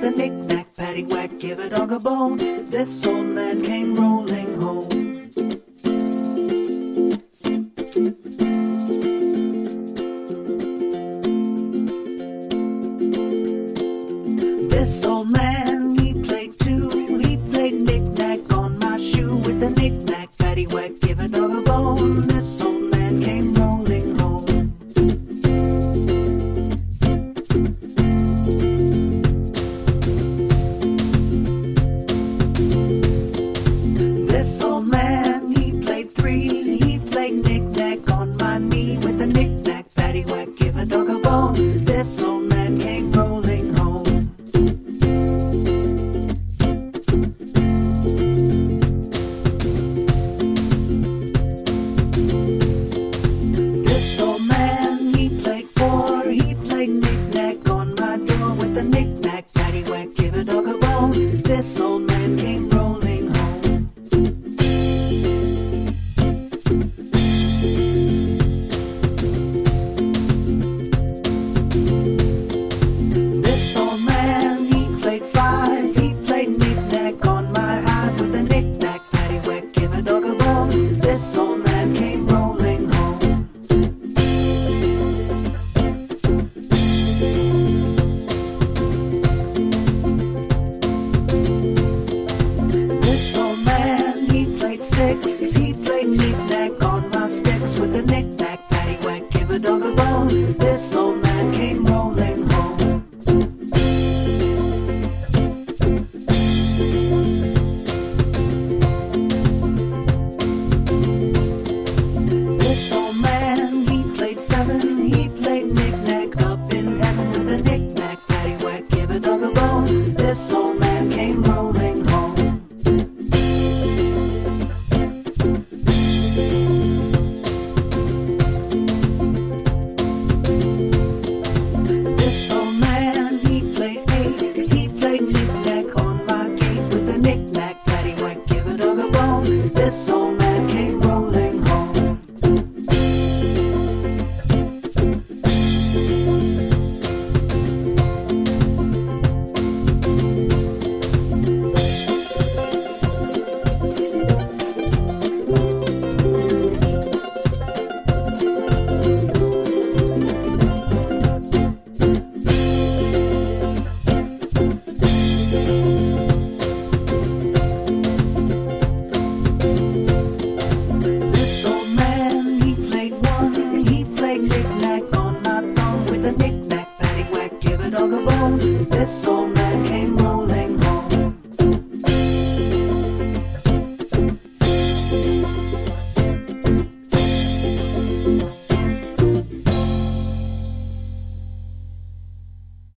a knick-knack, paddywhack, give a dog a bone. This old man came rolling home. This old man, he played too. He played knick-knack on my shoe with a knick-knack, paddywhack, give a dog a bone. This old man came rolling home. This old man, he played three. He played knick-knack on my knee with a knick-knack, paddywhack, give a dog a bone. This old man came rolling home. This old man, he played four. He played knick-knack on my door with a knick-knack, paddywhack, give a dog a bone. This old man came rolling home. This old man, he played five. He played knick-knack on my eyes with a knick-knack, paddywhack, give a dog a bone. This old man came rolling home. This old man, he played six. He played knick-knack on my sticks with a knick-knack, paddywhack, give a dog a bone. This old man came rolling home. This old man, he played seven. He played knick-knack up in heaven with a knick-knack, paddywhack, give a dog a bone. This old man came rolling home. This old man, he played eight. He played knick-knack on my gate with a knick-knack, paddywhack, give a dog a bone. This old man came rolling home. This old man, he played one. He played knick-knack on my thumb with a knick-knack, paddywhack, give a dog a bone. This old man came rolling home.